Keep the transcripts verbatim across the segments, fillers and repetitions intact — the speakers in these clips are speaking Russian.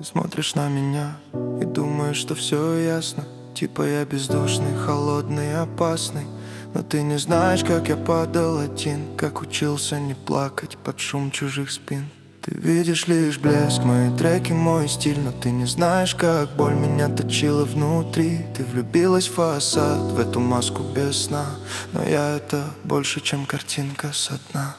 смотришь на меня и думаешь, что все ясно. Типа я бездушный, холодный, опасный. Но ты не знаешь, как я падал один, как учился не плакать под шум чужих спин. Ты видишь лишь блеск, мои треки, мой стиль, но ты не знаешь, как боль меня точила внутри. Ты влюбилась в фасад, в эту маску без сна, но я это больше, чем картинка со дна.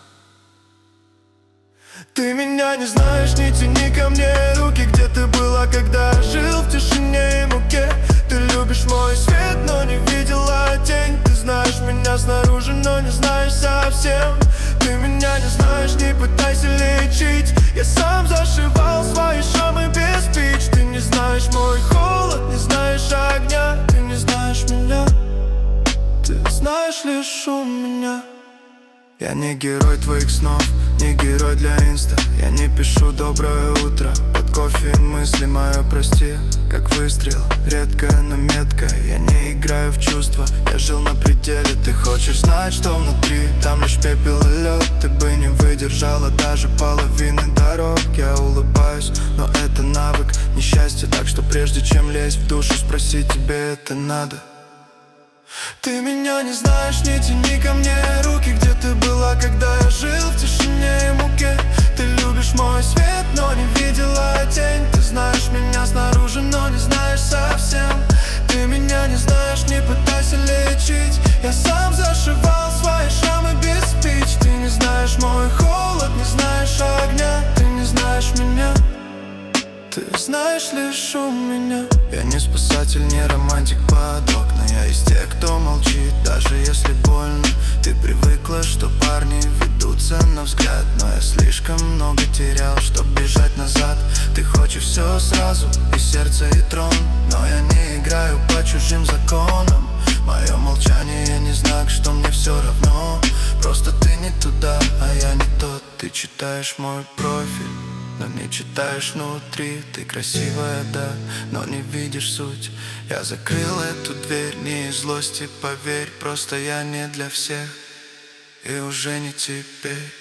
Ты меня не знаешь, не тяни ко мне руки. Где ты была, когда я жил в тишине и муке? Ты любишь мой свет, но не видела тень. Ты знаешь меня снаружи, но не знаешь совсем. Ты меня не знаешь, не пытайся лечить. Я сам зашивал свои шрамы без спич. Ты не знаешь мой холод, не знаешь огня. Ты не знаешь меня, ты знаешь лишь шум меня. Я не герой твоих снов, не герой для инста. Я не пишу доброе утро под кофе, мысли мое прости. Как выстрел, редко, но метко. Я не играю в чувства, я жил на пределе. Ты хочешь знать, что внутри, там лишь пепел и лед. Ты бы не выдержала даже половины дорог. Я улыбаюсь, но это навык, не счастье. Так что прежде чем лезть в душу, спроси, тебе это надо. Ты меня не знаешь, не тяни ко мне руки. Где ты была, когда я жил в тишине и муке? Ты любишь мой свет, но не видела тень. Ты знаешь меня снаружи, но не знаешь совсем. Ты меня не знаешь, не пытайся лечить. Я сам зашивал свои шрамы без спич. Ты не знаешь мой холод, не знаешь огня. Ты не знаешь меня, ты знаешь лишь шум меня. Я не спасатель, не романтик под окна. Я из тех, кто молчит, даже если больно. Ты привыкла, что парни ведутся на взгляд, но я слишком много терял, чтоб бежать назад. Ты хочешь все сразу, и сердце, и трон, но я не играю по чужим законам. Мое молчание не знак, что мне все равно. Просто ты не туда, а я не тот. Ты читаешь мой профиль, но не читаешь внутри. Ты красивая, да, но не видишь суть. Я закрыл эту дверь не из злости, поверь. Просто я не для всех и уже не теперь.